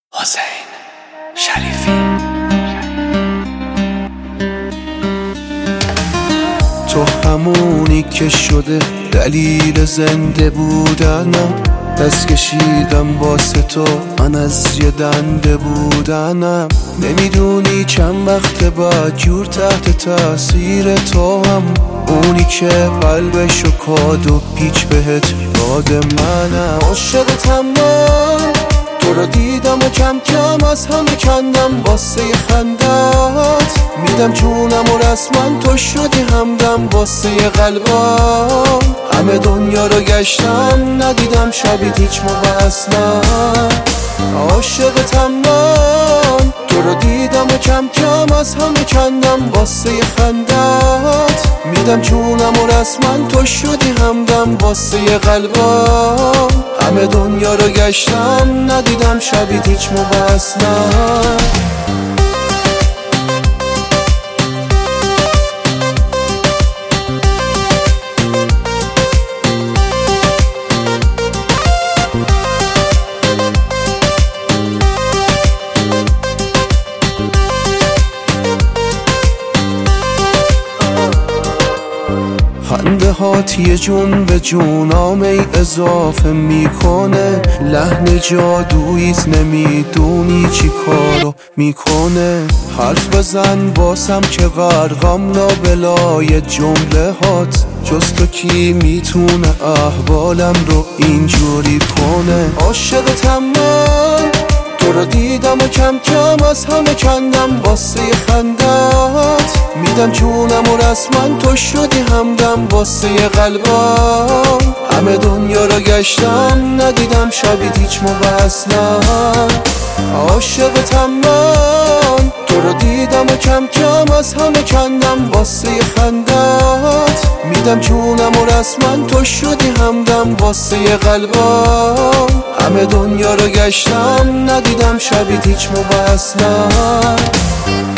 حسین شریفی. تو همونی که شده دلیل زنده بودنم، دست کشیدم واسه تو من از یه دنده بودنم. نمیدونی چند وقت بعد جور تحت تاثیر تو هم، اونی که قلبشو کاد و پیچ بهت داد منم. عاشقتم من، تو رو دیدم و کم کم از همه کندم واسه خندت. میدم جونم و رسما تو شدی همدم واسه قلبم. همه دنیا رو گشتم ندیدم شبیه هیچ موقع اصلا. عاشقتم من، تو رو دیدم و کم کم از همه کندم واسه خندت. میدم جونم و رسما تو شدی همدم واسه قلبم. همه دنیا رو گشتم ندیدم شبیه هیچ موقع اصلا. خنده هات یه جون به جونام ای اضافه میکنه، لحن جادوییت نمیدونی چی کارو میکنه. حرف بزن باسم که غرقم لابلای جمله هات، جز تو کی میتونه احوالم رو اینجوری کنه. عاشقتم من، تو رو دیدم و کم کم از همه کندم واسه خندت. میدم جونم و رسما تو شدی همدم واسه قلبم. همه دنیا رو گشتم ندیدم شبیه هیچ موقع اصلا. عاشقتم من، تو رو دیدم و کم کم از همه کندم واسه خندت. میدم جونم و رسما تو شدی همدم واسه قلبم. همه دنیا رو گشتم ندیدم شبیه هیچ موقع اصلا.